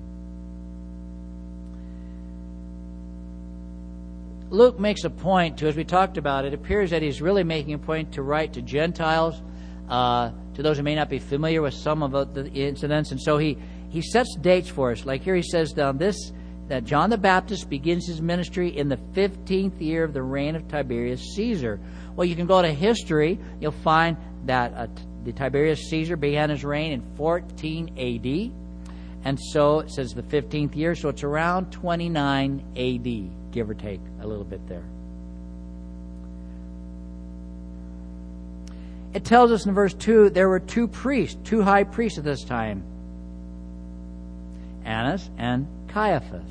Luke makes a point to, as we talked about, it appears that he's really making a point to write to Gentiles, uh, to those who may not be familiar with some of the incidents. And so he, he sets dates for us. Like here he says down this, that John the Baptist begins his ministry in the fifteenth year of the reign of Tiberius Caesar. Well, you can go to history. You'll find that uh, the Tiberius Caesar began his reign in fourteen A D. And so it says the fifteenth year, so it's around twenty-nine A D, give or take a little bit there. It tells us in verse two, there were two priests, two high priests at this time, Annas and Caiaphas.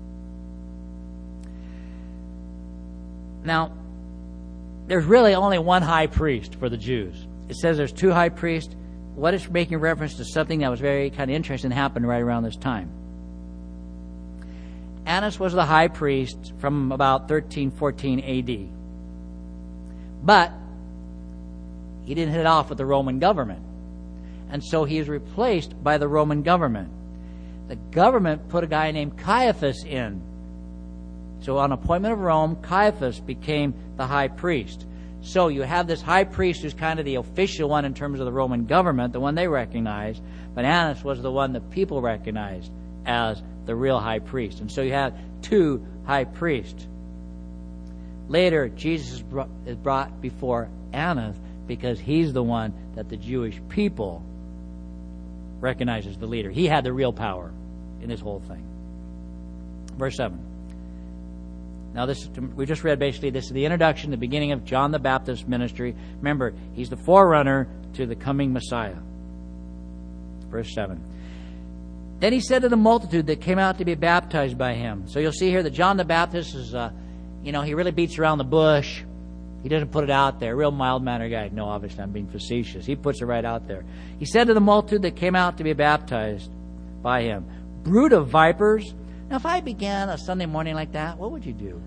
Now, there's really only one high priest for the Jews. It says there's two high priests. What is making reference to something that was very kind of interesting happened right around this time. Annas was the high priest from about thirteen fourteen A D. But he didn't hit it off with the Roman government. And so he is replaced by the Roman government. The government put a guy named Caiaphas in. So on appointment of Rome, Caiaphas became the high priest. So you have this high priest who's kind of the official one in terms of the Roman government, the one they recognized. But Annas was the one that people recognized as the real high priest. And so you have two high priests. Later, Jesus is brought before Annas because he's the one that the Jewish people recognize as the leader. He had the real power in this whole thing. Verse seven. Now, this we just read basically, this is the introduction, the beginning of John the Baptist's ministry. Remember, he's the forerunner to the coming Messiah. Verse seven. Then he said to the multitude that came out to be baptized by him. So you'll see here that John the Baptist is, uh, you know, he really beats around the bush. He doesn't put it out there. Real mild-mannered guy. No, obviously, I'm being facetious. He puts it right out there. He said to the multitude that came out to be baptized by him, brood of vipers. Now, if I began a Sunday morning like that, what would you do?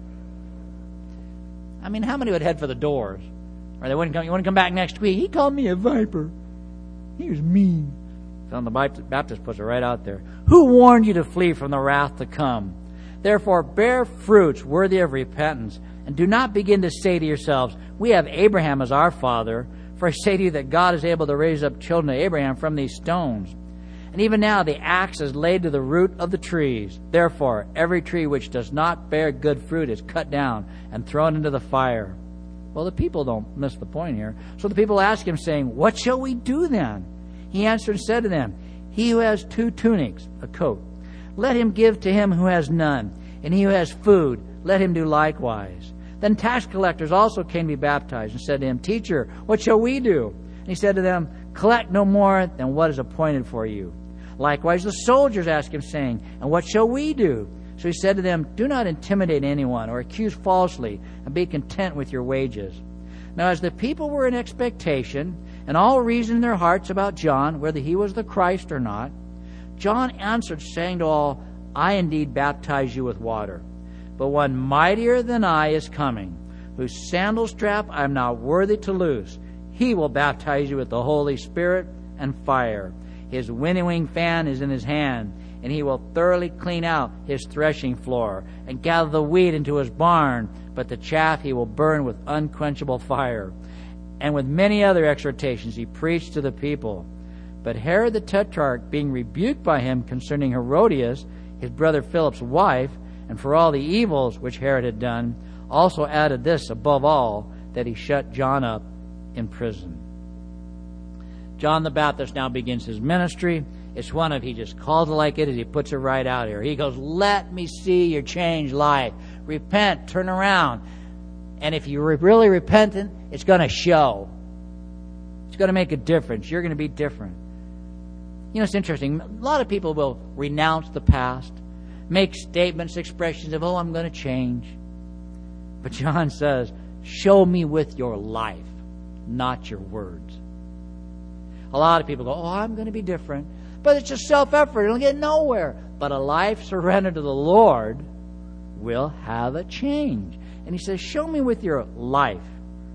I mean, how many would head for the doors? Or they wouldn't come, you want to come back next week? He called me a viper. He was mean. So the Baptist puts it right out there. Who warned you to flee from the wrath to come? Therefore, bear fruits worthy of repentance, and do not begin to say to yourselves, we have Abraham as our father. For For I say to you that God is able to raise up children to Abraham from these stones. And even now the axe is laid to the root of the trees. Therefore, every tree which does not bear good fruit is cut down and thrown into the fire." Well, the people don't miss the point here. So the people ask him, saying, "What shall we do then?" He answered and said to them, "He who has two tunics, a coat, let him give to him who has none. And he who has food, let him do likewise." Then tax collectors also came to be baptized and said to him, "Teacher, what shall we do?" And he said to them, "Collect no more than what is appointed for you." Likewise the soldiers asked him, saying, "And what shall we do?" So he said to them, "Do not intimidate anyone or accuse falsely, and be content with your wages." Now as the people were in expectation, and all reasoned in their hearts about John, whether he was the Christ or not, John answered, saying to all, "I indeed baptize you with water, but one mightier than I is coming, whose sandal strap I am not worthy to loose. He will baptize you with the Holy Spirit and fire. His winnowing fan is in his hand, and he will thoroughly clean out his threshing floor and gather the wheat into his barn, but the chaff he will burn with unquenchable fire." And with many other exhortations he preached to the people. But Herod the Tetrarch, being rebuked by him concerning Herodias, his brother Philip's wife, and for all the evils which Herod had done, also added this above all, that he shut John up in prison. John the Baptist now begins his ministry. It's one of, he just calls it like it is. He puts it right out here. He goes, "Let me see your changed life. Repent, turn around. And if you're really repentant, it's going to show. It's going to make a difference. You're going to be different." You know, it's interesting. A lot of people will renounce the past, make statements, expressions of, "Oh, I'm going to change." But John says, "Show me with your life, not your words." A lot of people go, "Oh, I'm going to be different." But it's just self-effort. It'll get nowhere. But a life surrendered to the Lord will have a change. And he says, "Show me with your life."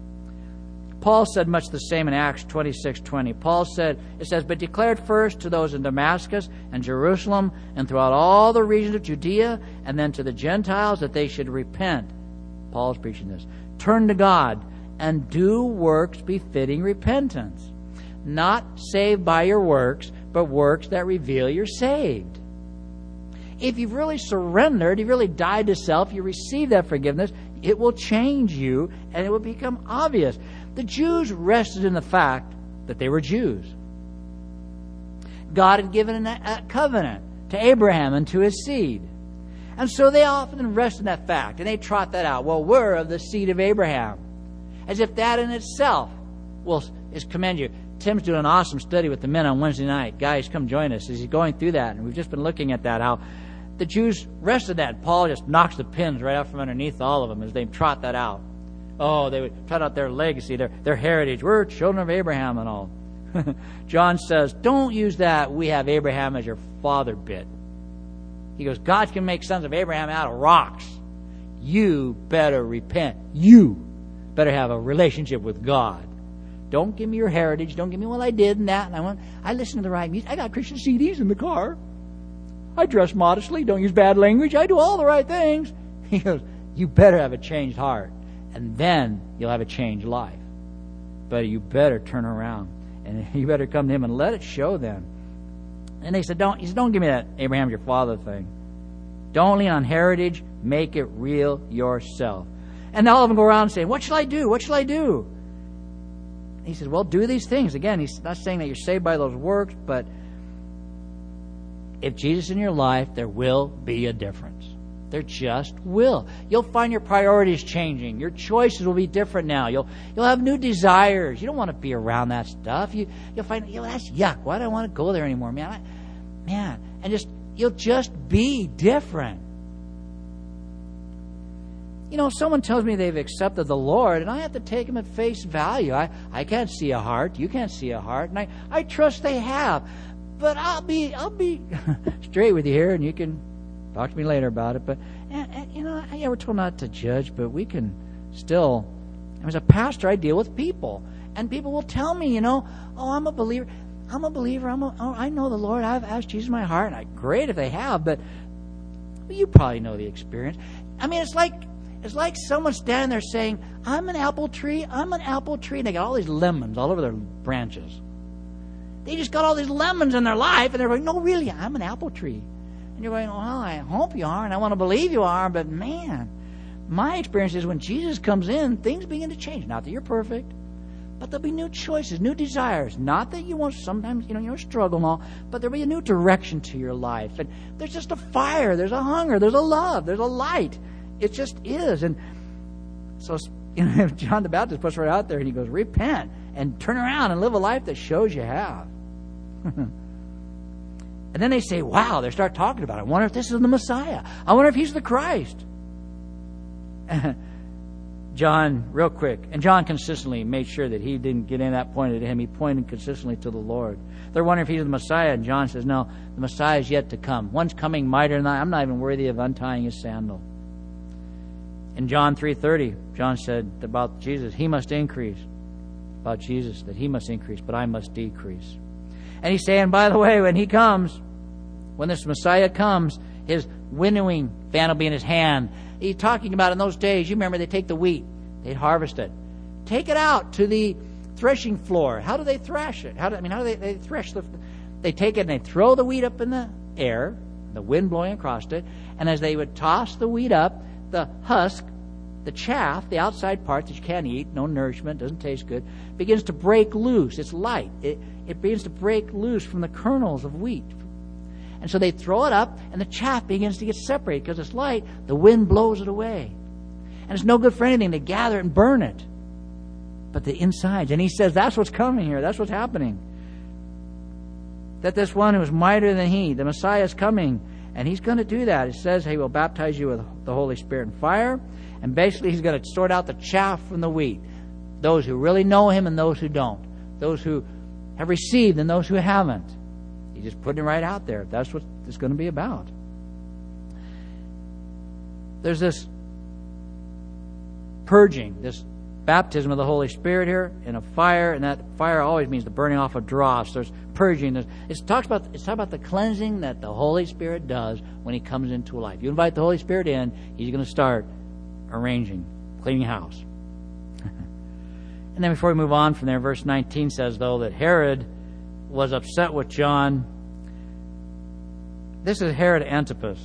Paul said much the same in Acts twenty-six twenty. Paul said, it says, "But declared first to those in Damascus and Jerusalem and throughout all the region of Judea, and then to the Gentiles, that they should repent." Paul's preaching this. "Turn to God and do works befitting repentance. Not saved by your works, but works that reveal you're saved." If you've really surrendered, you've really died to self, you receive that forgiveness, it will change you and it will become obvious. The Jews rested in the fact that they were Jews. God had given a covenant to Abraham and to his seed. And so they often rest in that fact, and they trot that out. Well, we're of the seed of Abraham. As if that in itself will is commend you. Tim's doing an awesome study with the men on Wednesday night. Guys, come join us as he's going through that. And we've just been looking at that, how the Jews rested that. Paul just knocks the pins right out from underneath all of them as they trot that out. Oh, they would trot out their legacy, their, their heritage. We're children of Abraham and all. John says, don't use that "we have Abraham as your father" bit. He goes, God can make sons of Abraham out of rocks. You better repent. You better have a relationship with God. Don't give me your heritage. Don't give me, well, I did and that. And I want, I listen to the right music. I got Christian C Ds in the car. I dress modestly. Don't use bad language. I do all the right things. He goes, you better have a changed heart. And then you'll have a changed life. But you better turn around. And you better come to him and let it show them. And they said, don't, he said, don't give me that Abraham your father thing. Don't lean on heritage. Make it real yourself. And all of them go around saying, what shall I do? What shall I do? He says, well, do these things. Again, he's not saying that you're saved by those works, but if Jesus is in your life, there will be a difference. There just will. You'll find your priorities changing. Your choices will be different now. You'll you'll have new desires. You don't want to be around that stuff. You you'll find, you know, that's yuck. Why do I want to go there anymore, man? I, man, and just you'll just be different. You know, someone tells me they've accepted the Lord, and I have to take them at face value. I, I can't see a heart. You can't see a heart. And I, I trust they have. But I'll be I'll be straight with you here, and you can talk to me later about it. But, and, and, you know, yeah, we're told not to judge, but we can still, as a pastor, I deal with people. And people will tell me, you know, oh, I'm a believer. I'm a believer. I'm a, oh, I know the Lord. I've asked Jesus in my heart. And I, great if they have, but you probably know the experience. I mean, it's like It's like someone standing there saying, I'm an apple tree, I'm an apple tree. And they got all these lemons all over their branches. They just got all these lemons in their life, and they're going, no, really, I'm an apple tree. And you're going, well, I hope you are, and I want to believe you are, but man, my experience is when Jesus comes in, things begin to change. Not that you're perfect, but there'll be new choices, new desires. Not that you won't sometimes, you know, you'll struggle and all, but there'll be a new direction to your life. And there's just a fire, there's a hunger, there's a love, there's a light. It just is. And so, you know, John the Baptist puts right out there and he goes, repent and turn around and live a life that shows you have. And then they say, wow, they start talking about it. I wonder if this is the Messiah. I wonder if he's the Christ. John, real quick, and John consistently made sure that he didn't get in that pointed at him. He pointed consistently to the Lord. They're wondering if he's the Messiah, and John says, no, the Messiah is yet to come. One's coming mightier than I. I'm not even worthy of untying his sandal. In John three thirty, John said about Jesus, he must increase. About Jesus, that he must increase, but I must decrease. And he's saying, by the way, when he comes, when this Messiah comes, his winnowing fan will be in his hand. He's talking about in those days, you remember they take the wheat, they'd harvest it, take it out to the threshing floor. How do they thresh it? How do I mean? How do they, they thresh the? They take it and they throw the wheat up in the air, the wind blowing across it, and as they would toss the wheat up, the husk, the chaff, the outside part that you can't eat, no nourishment, doesn't taste good, begins to break loose. It's light. It, it begins to break loose from the kernels of wheat. And so they throw it up, and the chaff begins to get separated because it's light. The wind blows it away. And it's no good for anything to gather it and burn it. But the insides. And he says that's what's coming here. That's what's happening. That this one who is mightier than he, the Messiah, is coming. And he's going to do that. It says he will baptize you with the Holy Spirit and fire. And basically he's going to sort out the chaff from the wheat. Those who really know him and those who don't. Those who have received and those who haven't. He's just putting it right out there. That's what it's going to be about. There's this purging, this baptism of the Holy Spirit here in a fire, and that fire always means the burning off of dross. There's purging. There's, it talks about it's talking about the cleansing that the Holy Spirit does when He comes into a life. You invite the Holy Spirit in, He's going to start arranging, cleaning house. And then before we move on from there, verse nineteen says, though, that Herod was upset with John. This is Herod Antipas.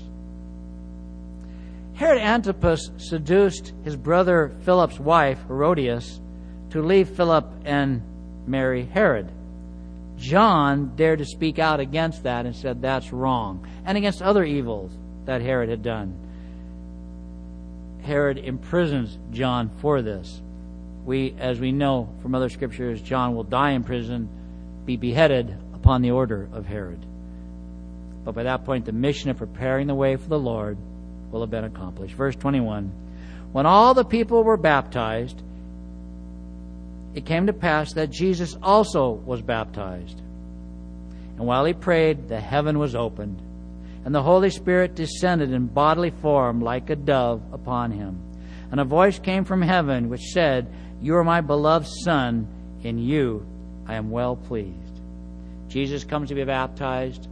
Herod Antipas seduced his brother Philip's wife, Herodias, to leave Philip and marry Herod. John dared to speak out against that and said that's wrong, and against other evils that Herod had done. Herod imprisons John for this. We, as we know from other scriptures, John will die in prison, be beheaded upon the order of Herod. But by that point, the mission of preparing the way for the Lord will have been accomplished. Verse twenty-one, when all the people were baptized, it came to pass that Jesus also was baptized. And while he prayed, the heaven was opened, and the Holy Spirit descended in bodily form like a dove upon him. And a voice came from heaven which said, you are my beloved Son, in you I am well pleased. Jesus comes to be baptized.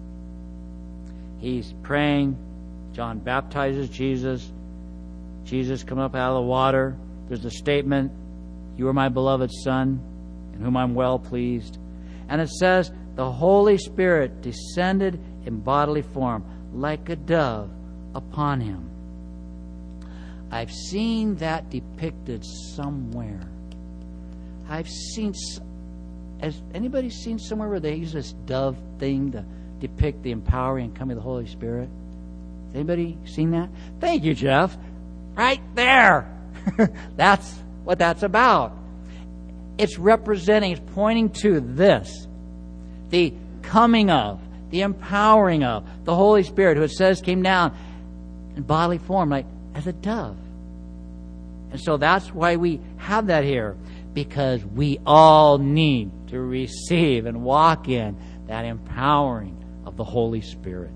He's praying. John baptizes Jesus. Jesus comes up out of the water. There's a statement, you are my beloved Son, in whom I'm well pleased. And it says, the Holy Spirit descended in bodily form like a dove upon him. I've seen that depicted somewhere. I've seen... Has anybody seen somewhere where they use this dove thing to depict the empowering and coming of the Holy Spirit? Has anybody seen that? Thank you, Jeff. Right there. That's what that's about. It's representing, it's pointing to this. The coming of, the empowering of the Holy Spirit, who it says came down in bodily form, like as a dove. And so that's why we have that here. Because we all need to receive and walk in that empowering of the Holy Spirit.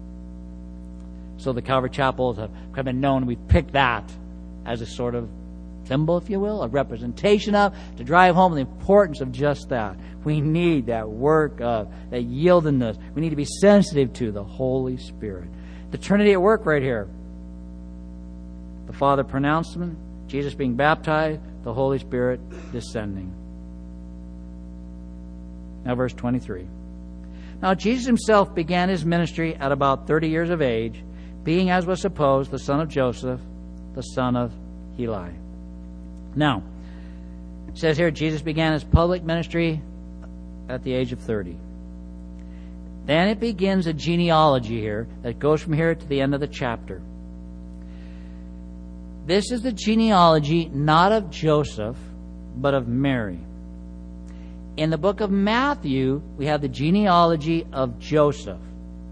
So the Calvary Chapels have kind of been known, we pick that as a sort of symbol, if you will, a representation of, to drive home the importance of just that. We need that work of, that yieldedness. We need to be sensitive to the Holy Spirit. The Trinity at work right here. the Father pronouncement, Jesus being baptized, the Holy Spirit descending. Now verse twenty-three. Now Jesus himself began his ministry at about thirty years of age, being, as was supposed, the son of Joseph, the son of Heli. Now, it says here, Jesus began his public ministry at the age of thirty. Then it begins a genealogy here that goes from here to the end of the chapter. This is the genealogy not of Joseph, but of Mary. In the book of Matthew, we have the genealogy of Joseph.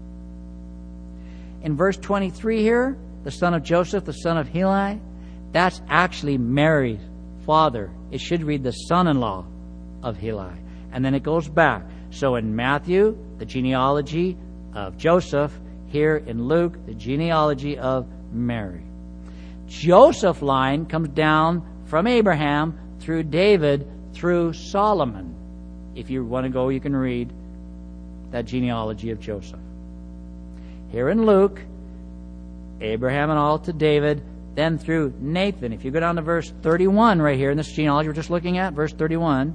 In verse twenty-three here, the son of Joseph, the son of Heli, that's actually Mary's father. It should read the son-in-law of Heli. And then it goes back. So in Matthew, the genealogy of Joseph. Here in Luke, the genealogy of Mary. Joseph line comes down from Abraham through David through Solomon. If you want to go, you can read that genealogy of Joseph. Here in Luke, Abraham and all to David, then through Nathan. If you go down to verse thirty-one right here in this genealogy we're just looking at, verse thirty-one,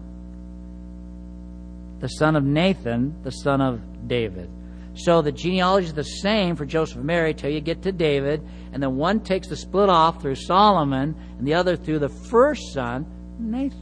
the son of Nathan, the son of David. So the genealogy is the same for Joseph and Mary till you get to David, and then one takes the split off through Solomon, and the other through the first son, Nathan.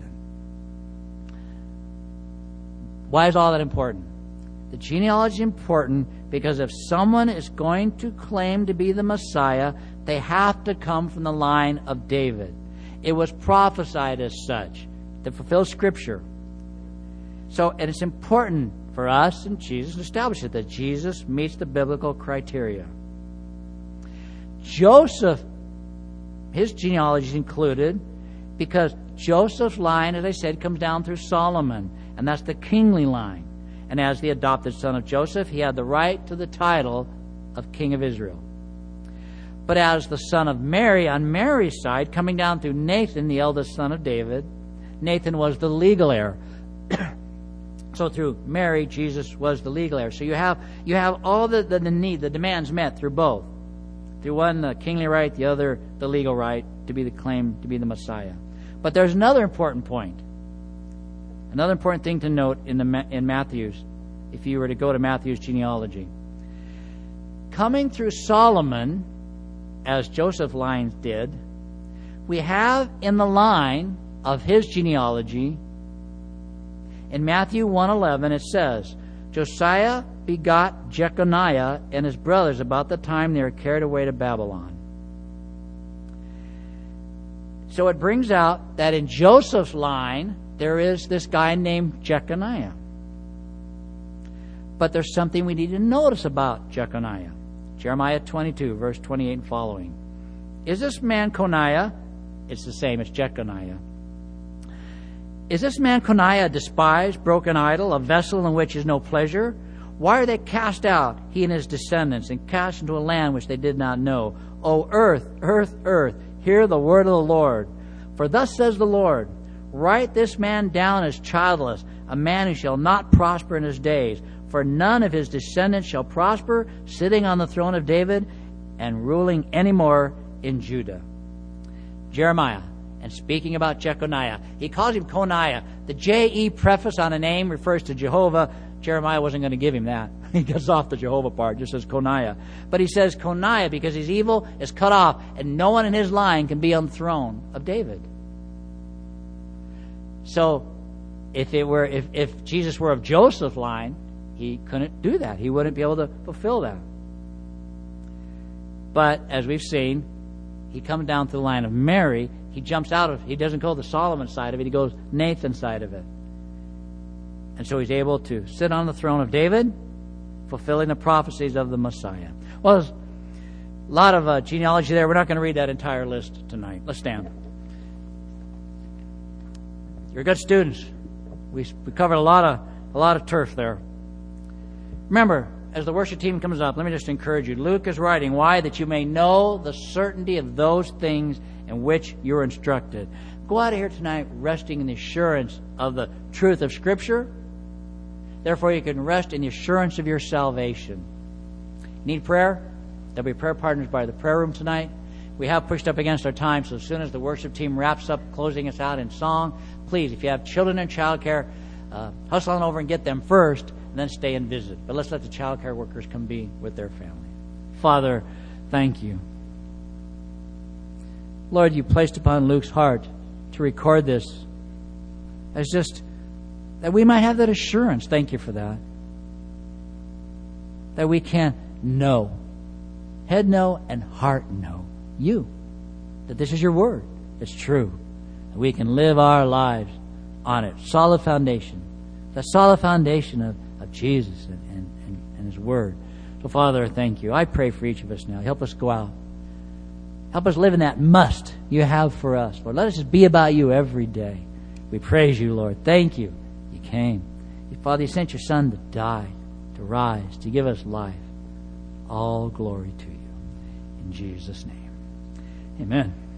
Why is all that important? The genealogy is important because if someone is going to claim to be the Messiah, they have to come from the line of David. It was prophesied as such to fulfill Scripture. So, and it's important for us and Jesus to establish it, that Jesus meets the biblical criteria. Joseph, his genealogy is included because Joseph's line, as I said, comes down through Solomon, and that's the kingly line. And as the adopted son of Joseph, he had the right to the title of King of Israel. But as the son of Mary, on Mary's side, coming down through Nathan, the eldest son of David, Nathan was the legal heir. So through Mary, Jesus was the legal heir. So you have you have all the, the, the need, the demands met through both. Through one, the kingly right, the other, the legal right to be the claim to be the Messiah. But there's another important point. Another important thing to note in the in Matthew's, if you were to go to Matthew's genealogy. Coming through Solomon, as Joseph's line did, we have in the line of his genealogy, in Matthew one eleven, it says, Josiah begot Jeconiah and his brothers about the time they were carried away to Babylon. So it brings out that in Joseph's line, there is this guy named Jeconiah. But there's something we need to notice about Jeconiah. Jeremiah twenty-two, verse twenty-eight and following. Is this man Coniah? It's the same, it's Jeconiah. Is this man Coniah a despised, broken idol, a vessel in which is no pleasure? Why are they cast out, he and his descendants, and cast into a land which they did not know? O earth, earth, earth, hear the word of the Lord. For thus says the Lord, write this man down as childless, a man who shall not prosper in his days. For none of his descendants shall prosper, sitting on the throne of David and ruling any more in Judah. Jeremiah, and speaking about Jeconiah, he calls him Coniah. The J E preface on a name refers to Jehovah. Jeremiah wasn't going to give him that. He gets off the Jehovah part, just says Coniah. But he says Coniah because his evil is cut off, and no one in his line can be on the throne of David. So, if it were, if, if Jesus were of Joseph's line, he couldn't do that. He wouldn't be able to fulfill that. But as we've seen, he comes down to the line of Mary. He jumps out of, he doesn't go the Solomon side of it, he goes Nathan's side of it. And so he's able to sit on the throne of David, fulfilling the prophecies of the Messiah. Well, there's a lot of uh, genealogy there. We're not going to read that entire list tonight. Let's stand. You're good students. We, we covered a lot of a lot of turf there. Remember, as the worship team comes up, let me just encourage you. Luke is writing, why? That you may know the certainty of those things in which you're instructed. Go out of here tonight resting in the assurance of the truth of Scripture. Therefore, you can rest in the assurance of your salvation. Need prayer? There'll be prayer partners by the prayer room tonight. we have pushed up against our time, so as soon as the worship team wraps up, closing us out in song, please, if you have children in childcare, uh, hustle on over and get them first, and then stay and visit. But let's let the childcare workers come be with their family. Father, thank you. Lord, you placed upon Luke's heart to record this as just that we might have that assurance. Thank you for that. That we can know, head know and heart know you. That this is your word. It's true. That we can live our lives on it. Solid foundation. The solid foundation of, of Jesus and, and, and His word. So Father, thank you. I pray for each of us now. Help us go out. Help us live in that must you have for us. Lord, let us just be about you every day. We praise you, Lord. Thank you. You came. Father, you sent your Son to die, to rise, to give us life. All glory to you. In Jesus' name. Amen.